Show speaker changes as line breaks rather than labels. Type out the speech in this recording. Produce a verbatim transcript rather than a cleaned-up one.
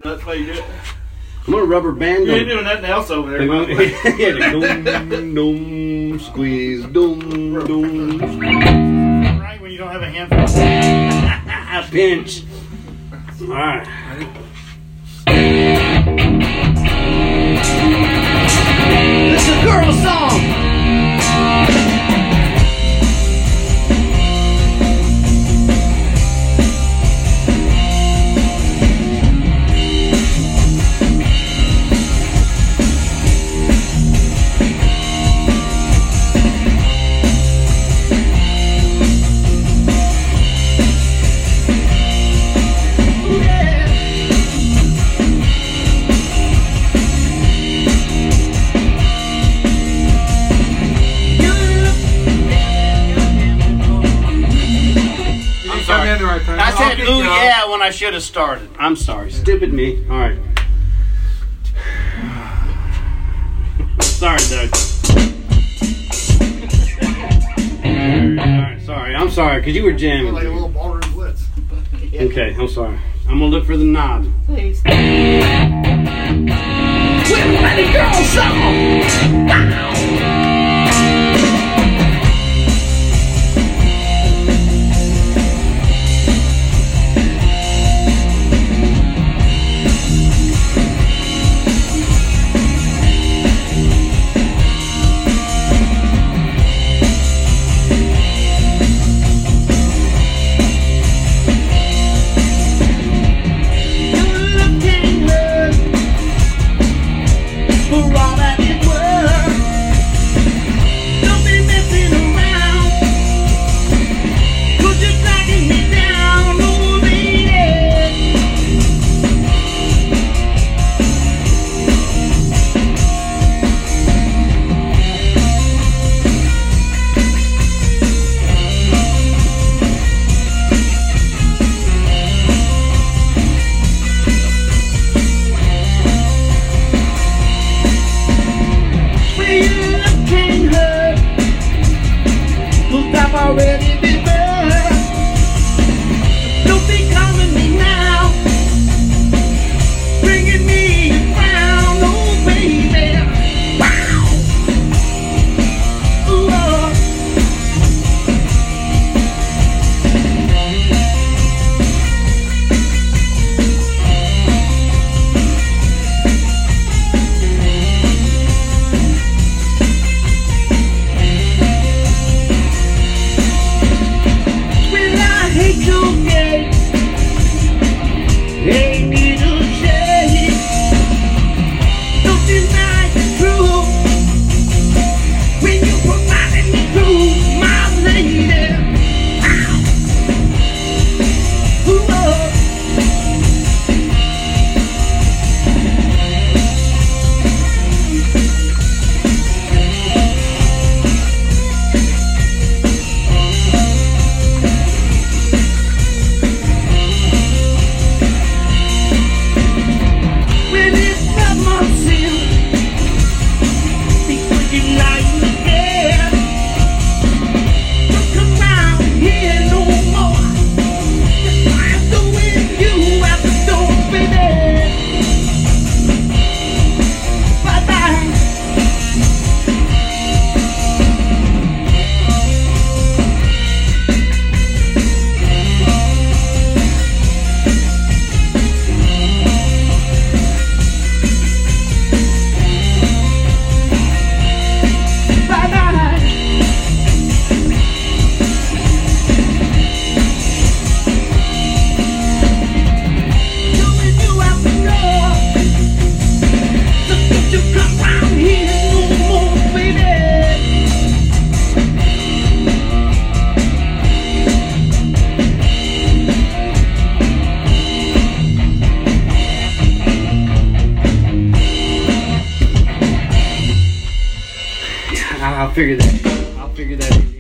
That's why you do it.
I'm gonna rubber band
You
them.
ain't doing nothing else over there.
Yeah, dum, dum, squeeze, dum, dum.
Right when you don't have a handful.
Pinch. All right. This is a girl song. I said, ooh, yeah, when I should have started. I'm sorry. Stupid me. All right. Sorry, Doug. All right, sorry. I'm sorry, because you were jamming.
Like a little ballroom blitz.
Okay, I'm sorry. I'm going to look for the nod.
Please.
We're ready, girl song! Wow! Already been there. Don't be calling me now, bringing me around, oh baby. Wow. Ooh, oh. I'll figure that. I'll figure that.